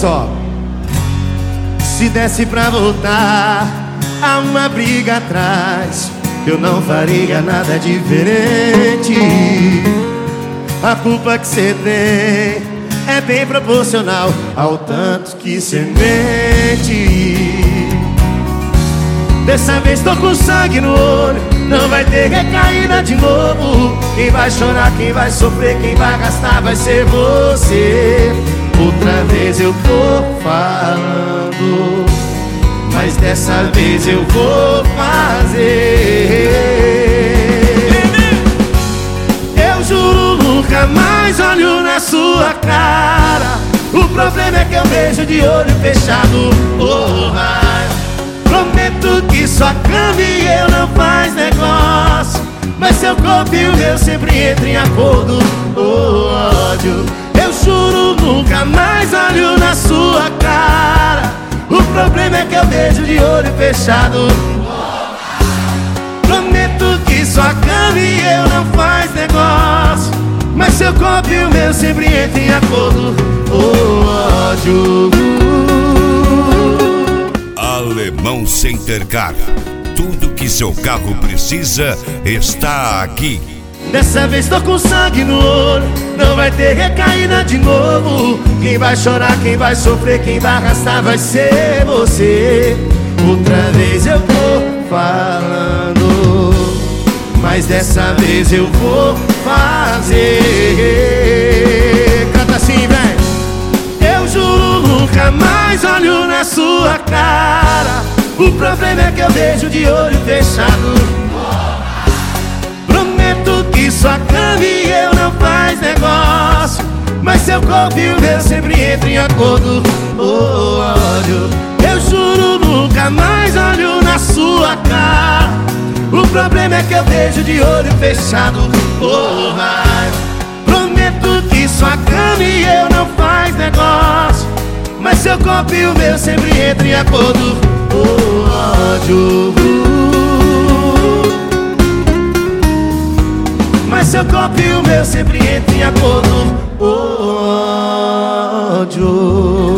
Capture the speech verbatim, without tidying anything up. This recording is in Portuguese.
só. Se desse pra voltar a uma briga atrás, eu não faria nada diferente. A culpa que cê tem é bem proporcional ao tanto que cê mente. Dessa vez tô com sangue no olho, não vai ter recaída de novo. Quem vai chorar, quem vai sofrer, quem vai gastar vai ser você. Outra vez eu tô falando, mas dessa vez eu vou fazer. Eu juro nunca mais olho na sua cara. O problema é que eu vejo de olho fechado. Oh, prometo que sua cama e eu não faz negócio, mas seu corpo e o meu sempre entram em acordo. Oh, ódio. Eu juro nunca mais olho na sua cara. O problema é que eu vejo de olho fechado. Prometo que sua cama e eu não faz negócio, mas seu corpo e o meu sempre entram em acordo. Oh, ódio. Alemão Center Car. Tudo que seu carro precisa está aqui. Dessa vez tô com sangue no olho, não vai ter recaída de novo. Quem vai chorar, quem vai sofrer, quem vai arrastar vai ser você. Outra vez eu tô falando, mas dessa vez eu vou fazer. Canta assim, velho. Eu juro nunca mais olho na sua cara. O problema é que eu vejo de olho fechado. Prometo que sua cama e eu não faz negócio, mas seu corpo e o meu sempre entram em acordo. Oh, ódio. Eu juro nunca mais olho na sua cara. O problema é que eu vejo de olho fechado. Oh, prometo que sua cama e eu não faz negócio, mas seu corpo e o meu sempre entram em acordo. Oh, ódio. Mas seu corpo e o meu sempre entram em acordo. Oh, ódio.